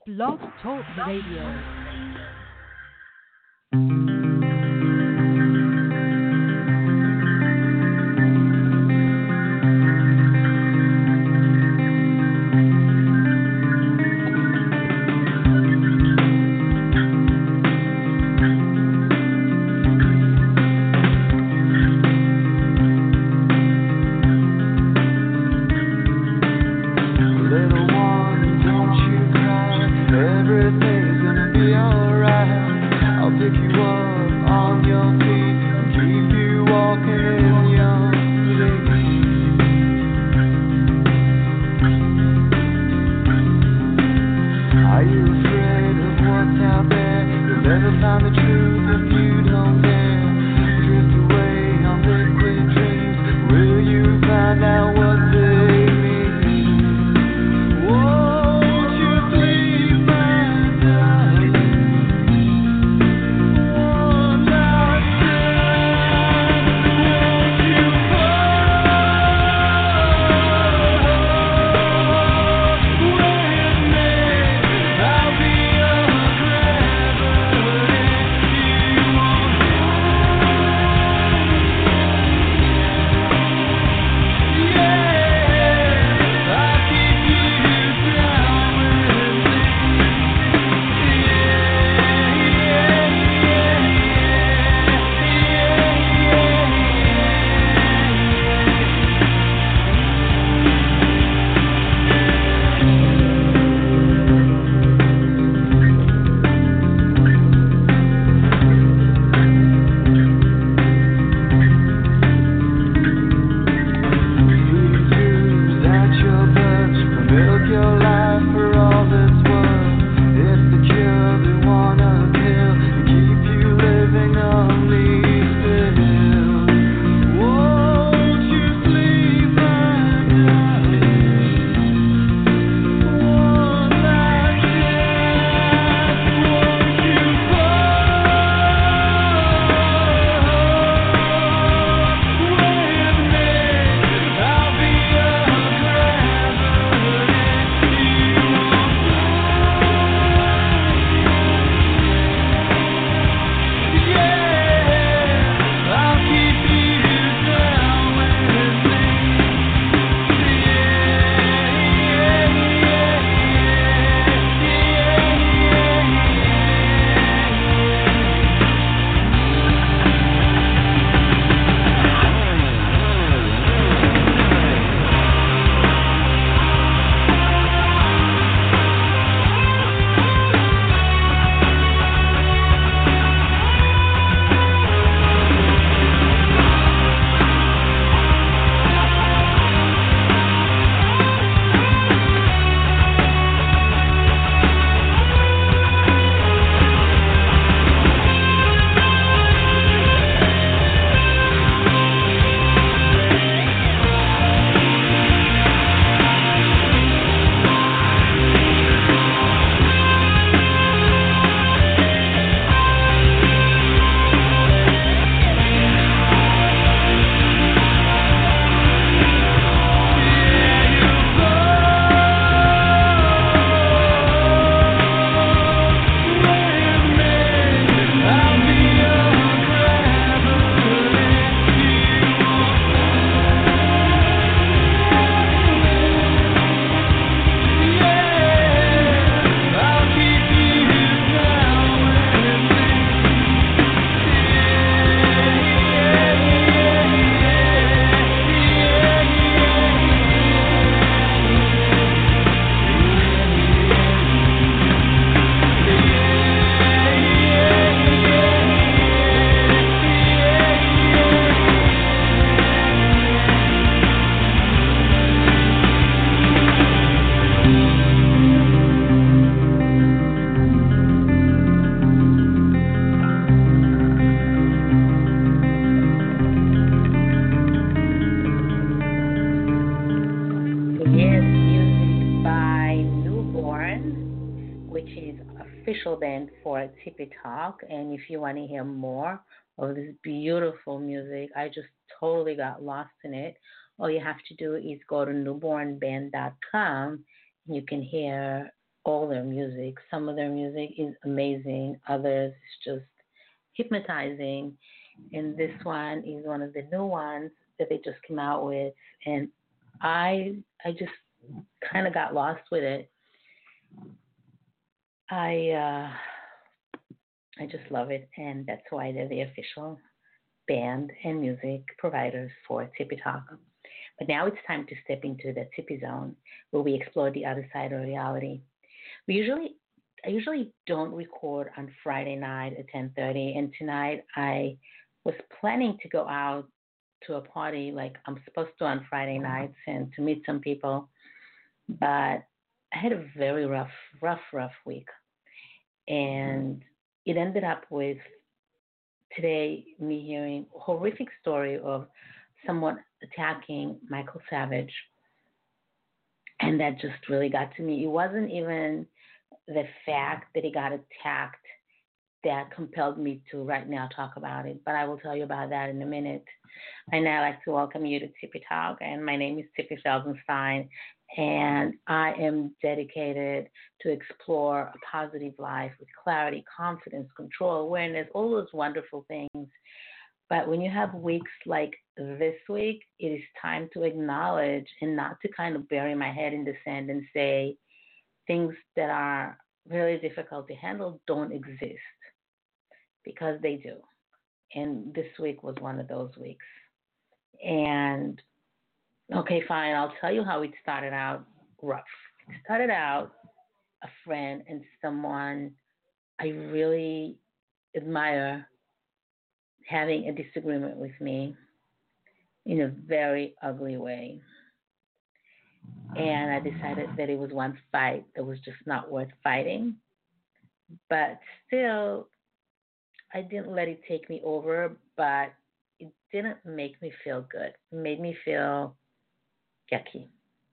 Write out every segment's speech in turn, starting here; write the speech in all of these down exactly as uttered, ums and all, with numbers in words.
Blog Talk Radio. Band for Tippy Talk, and if you want to hear more of this beautiful music, I just totally got lost in it. All you have to do is go to newborn band dot com, and you can hear all their music. Some of their music is amazing, others is just hypnotizing. And this one is one of the new ones that they just came out with, and I I just kind of got lost with it. I uh, I just love it, and that's why they're the official band and music providers for Tippy Talk. But now it's time to step into the Tippy Zone, where we explore the other side of reality. We usually I usually don't record on Friday night at ten thirty, and tonight I was planning to go out to a party like I'm supposed to on Friday nights and to meet some people, but I had a very rough, rough, rough week, and it ended up with today me hearing a horrific story of someone attacking Michael Savage, and that just really got to me. It wasn't even the fact that he got attacked that compelled me to right now talk about it, but I will tell you about that in a minute. I now like to welcome you to Tippy Talk, and my name is Tippy Felsenstein, and I am dedicated to explore a positive life with clarity, confidence, control, awareness, all those wonderful things. But when you have weeks like this week, it is time to acknowledge and not to kind of bury my head in the sand and say things that are really difficult to handle don't exist, because they do. And this week was one of those weeks. And okay, fine, I'll tell you how it started out rough. It started out a friend and someone I really admire having a disagreement with me in a very ugly way. And I decided that it was one fight that was just not worth fighting. But still, I didn't let it take me over, but it didn't make me feel good. It made me feel yucky.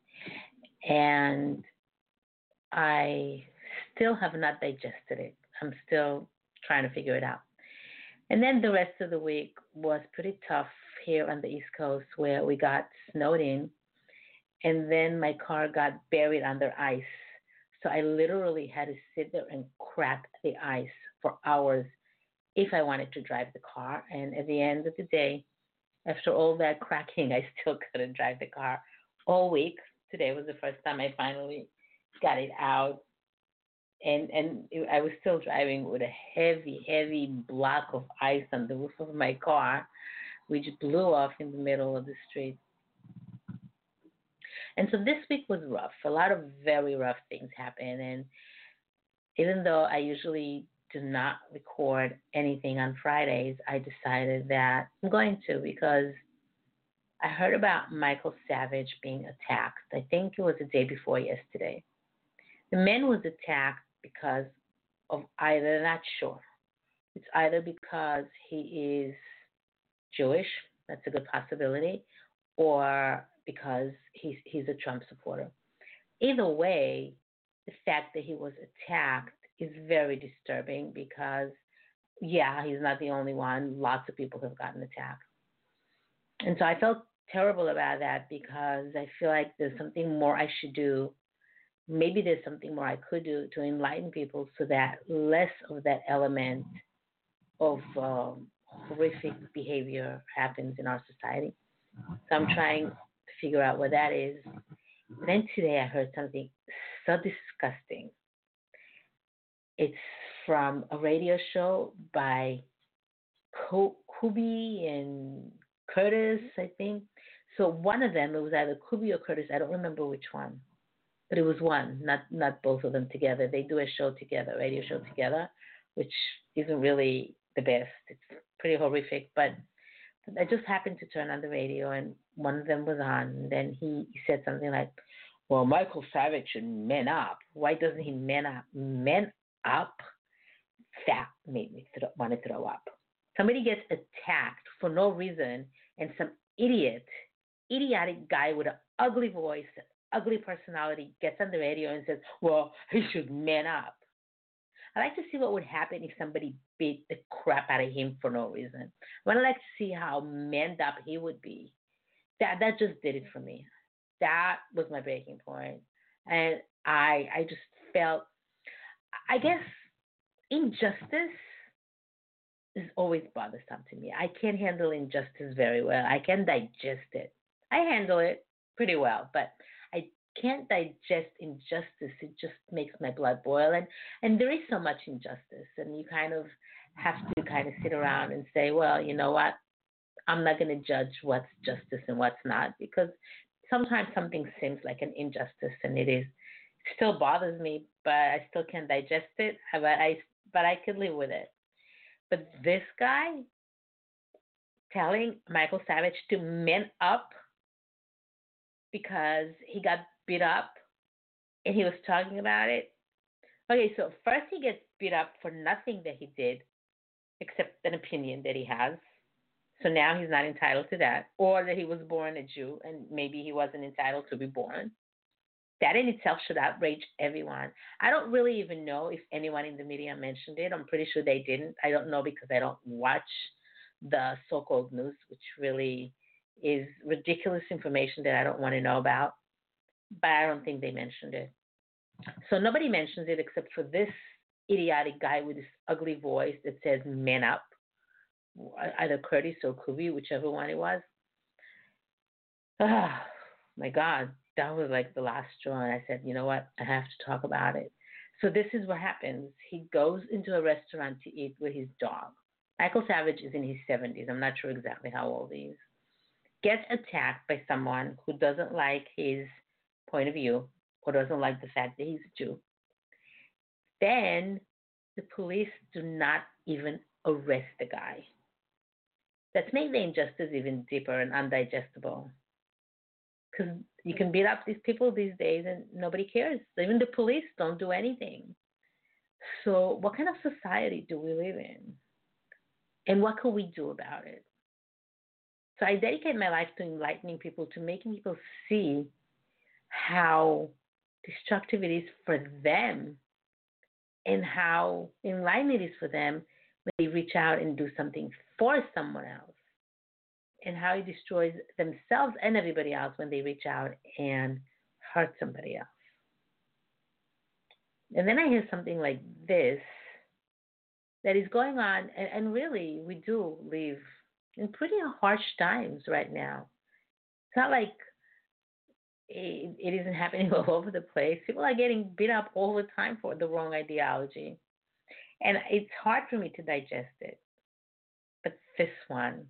And I still have not digested it. I'm still trying to figure it out. And then the rest of the week was pretty tough here on the East Coast where we got snowed in, and then my car got buried under ice. So I literally had to sit there and crack the ice for hours if I wanted to drive the car. And at the end of the day, after all that cracking, I still couldn't drive the car all week. Today was the first time I finally got it out. And and I was still driving with a heavy, heavy block of ice on the roof of my car, which blew off in the middle of the street. And so this week was rough. A lot of very rough things happened. And even though I usually do not record anything on Fridays, I decided that I'm going to, because I heard about Michael Savage being attacked. I think it was the day before yesterday. The man was attacked because of either, not sure. It's either because he is Jewish, that's a good possibility, or because he's he's a Trump supporter. Either way, the fact that he was attacked is very disturbing because, yeah, he's not the only one. Lots of people have gotten attacked. And so I felt terrible about that because I feel like there's something more I should do. Maybe there's something more I could do to enlighten people so that less of that element of um, horrific behavior happens in our society. So I'm trying to figure out what that is. And then today I heard something so disgusting. It's from a radio show by Kubi and Curtis, I think. So one of them, it was either Kubi or Curtis. I don't remember which one, but it was one, not not both of them together. They do a show together, a radio show together, which isn't really the best. It's pretty horrific, but I just happened to turn on the radio and one of them was on. And then he, he said something like, "Well, Michael Savage should man up. Why doesn't he man up? Man up?" That made me th- want to throw up. Somebody gets attacked for no reason, and some idiot, idiotic guy with an ugly voice, ugly personality gets on the radio and says, "Well, he should man up." I like to see what would happen if somebody beat the crap out of him for no reason. I would like to see how manned up he would be. That that just did it for me. That was my breaking point, and I I just felt, I guess, injustice is always bothersome to me. I can't handle injustice very well. I can digest it. I handle it pretty well, but I can't digest injustice. It just makes my blood boil. And, and there is so much injustice, and you kind of have to kind of sit around and say, well, you know what? I'm not going to judge what's justice and what's not, because sometimes something seems like an injustice and it is. It still bothers me, but I still can't digest it. But I but I could live with it. But this guy telling Michael Savage to man up because he got beat up and he was talking about it. Okay, so first he gets beat up for nothing that he did except an opinion that he has. So now he's not entitled to that. Or that he was born a Jew and maybe he wasn't entitled to be born. That in itself should outrage everyone. I don't really even know if anyone in the media mentioned it. I'm pretty sure they didn't. I don't know because I don't watch the so-called news, which really is ridiculous information that I don't want to know about. But I don't think they mentioned it. So nobody mentions it except for this idiotic guy with this ugly voice that says "man up," either Curtis or Kubi, whichever one it was. Oh my God, that was like the last straw. And I said, you know what? I have to talk about it. So this is what happens. He goes into a restaurant to eat with his dog. Michael Savage is in his seventies. I'm not sure exactly how old he is. Gets attacked by someone who doesn't like his point of view or doesn't like the fact that he's a Jew. Then the police do not even arrest the guy. That's making the injustice even deeper and undigestible. Because you can beat up these people these days and nobody cares. Even the police don't do anything. So, what kind of society do we live in? And what can we do about it? So, I dedicate my life to enlightening people, to making people see how destructive it is for them and how enlightening it is for them when they reach out and do something for someone else, and how it destroys themselves and everybody else when they reach out and hurt somebody else. And then I hear something like this that is going on, and, and really, we do live in pretty harsh times right now. It's not like it, it isn't happening all over the place. People are getting beat up all the time for the wrong ideology. And it's hard for me to digest it. But this one,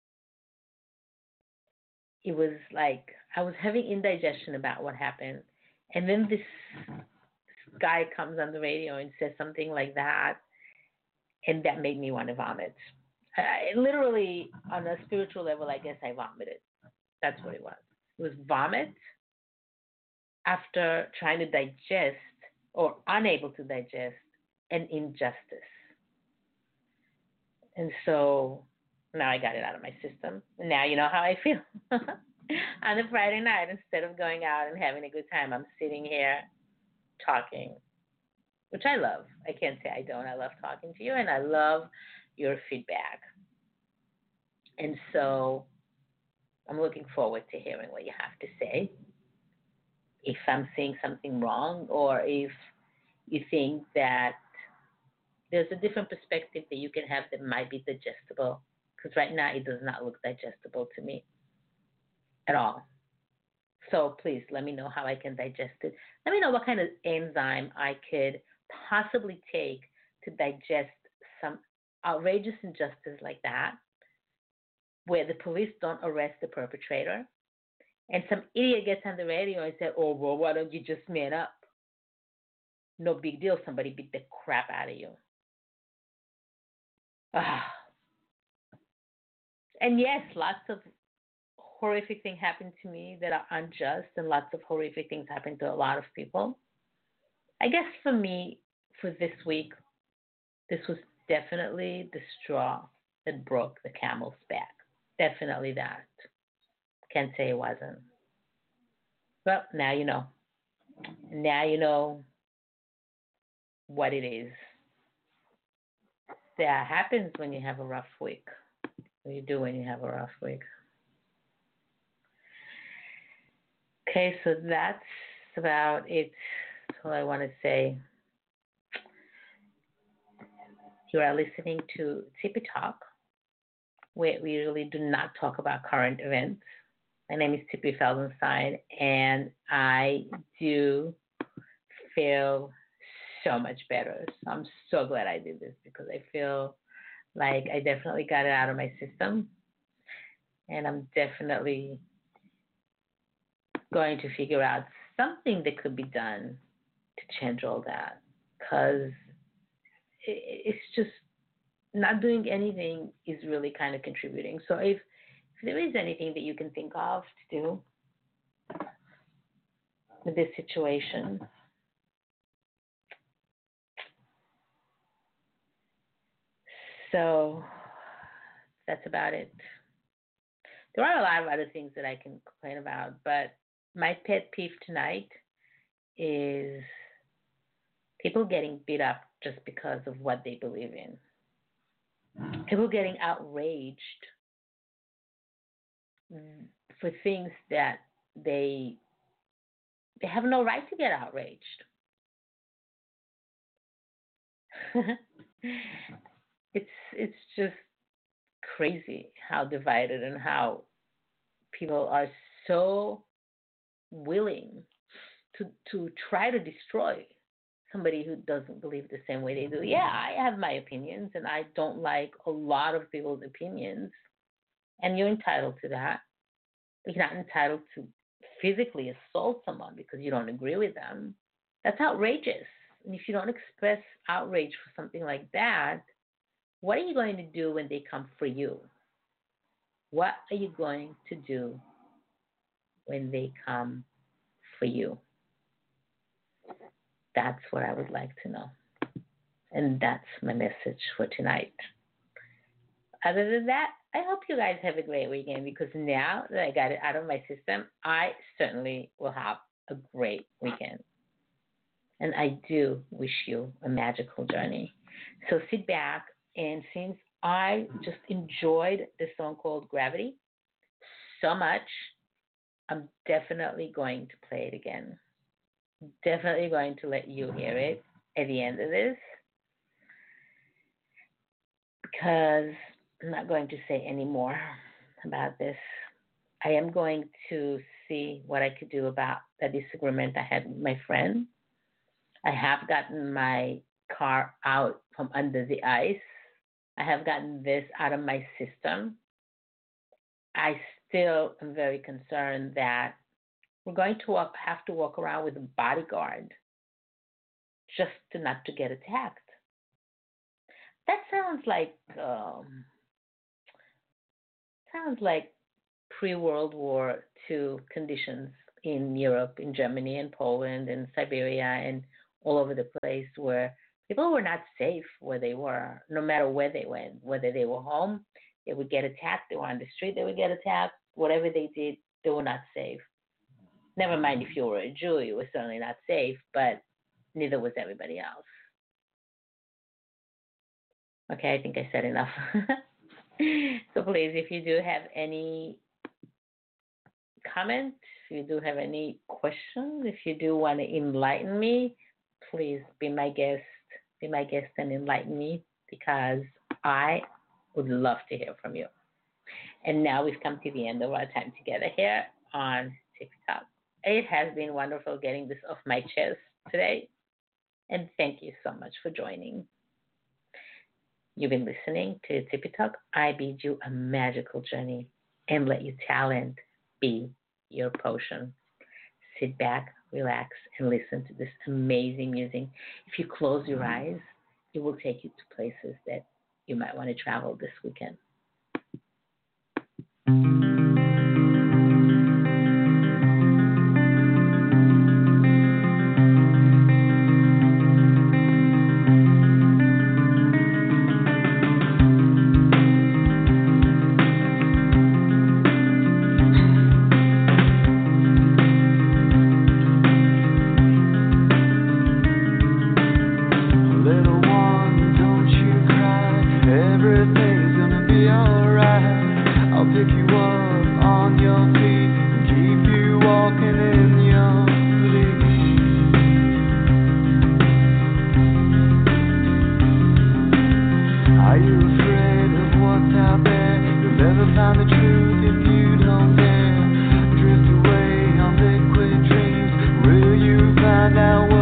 it was like I was having indigestion about what happened. And then this guy comes on the radio and says something like that. And that made me want to vomit. I, literally, on a spiritual level, I guess I vomited. That's what it was. It was vomit after trying to digest or unable to digest an injustice. And so now I got it out of my system. And now you know how I feel. On a Friday night, instead of going out and having a good time, I'm sitting here talking, which I love. I can't say I don't. I love talking to you, and I love your feedback. And so I'm looking forward to hearing what you have to say. If I'm saying something wrong, or if you think that there's a different perspective that you can have that might be digestible, because right now it does not look digestible to me at all. So please let me know how I can digest it. Let me know what kind of enzyme I could possibly take to digest some outrageous injustice like that, where the police don't arrest the perpetrator, and some idiot gets on the radio and says, oh, well, why don't you just man up? No big deal. Somebody beat the crap out of you. Ah. And yes, lots of horrific things happen to me that are unjust, and lots of horrific things happen to a lot of people. I guess for me, for this week, this was definitely the straw that broke the camel's back. Definitely that. Can't say it wasn't. Well, now you know. Now you know what it is that happens when you have a rough week. What do you do when you have a rough week? Okay, so that's about it. what I want to say. You are listening to Tippy Talk, where we really do not talk about current events. My name is Tippy Felsenstein, and I do feel so much better. So I'm so glad I did this because I feel like I definitely got it out of my system, and I'm definitely going to figure out something that could be done to change all that, because it's just not doing anything is really kind of contributing. So if, if there is anything that you can think of to do with this situation, so that's about it. There are a lot of other things that I can complain about, but my pet peeve tonight is people getting beat up just because of what they believe in. People getting outraged for things that they they have no right to get outraged. it's it's just crazy how divided and how people are so willing to to try to destroy somebody who doesn't believe the same way they do. Yeah, I have my opinions, and I don't like a lot of people's opinions, and you're entitled to that. But you're not entitled to physically assault someone because you don't agree with them. That's outrageous. And if you don't express outrage for something like that, what are you going to do when they come for you? What are you going to do when they come for you? That's what I would like to know. And that's my message for tonight. Other than that, I hope you guys have a great weekend, because now that I got it out of my system, I certainly will have a great weekend. And I do wish you a magical journey. So sit back, and since I just enjoyed the song called Gravity so much, I'm definitely going to play it again. Definitely going to let you hear it at the end of this, because I'm not going to say any more about this. I am going to see what I could do about the disagreement I had with my friend. I have gotten my car out from under the ice. I have gotten this out of my system. I still am very concerned that we're going to walk, have to walk around with a bodyguard just to not to get attacked. That sounds like um, sounds like pre-World War Two conditions in Europe, in Germany, and Poland, and Siberia, and all over the place, where people were not safe where they were, no matter where they went. Whether they were home, they would get attacked. They were on the street, they would get attacked. Whatever they did, they were not safe. Never mind if you were a Jew, you were certainly not safe, but neither was everybody else. Okay, I think I said enough. So please, if you do have any comments, if you do have any questions, if you do want to enlighten me, please be my guest, be my guest and enlighten me, because I would love to hear from you. And now we've come to the end of our time together here on TikTok. It has been wonderful getting this off my chest today, and thank you so much for joining. You've been listening to Tippy Talk. I bid you a magical journey, and let your talent be your potion. Sit back, relax, and listen to this amazing music. If you close your eyes, it will take you to places that you might want to travel this weekend. Little one, don't you cry. Everything's gonna be Are you afraid of what's out there? You'll never find the truth if you don't dare. Drift away on liquid dreams. Will you find out what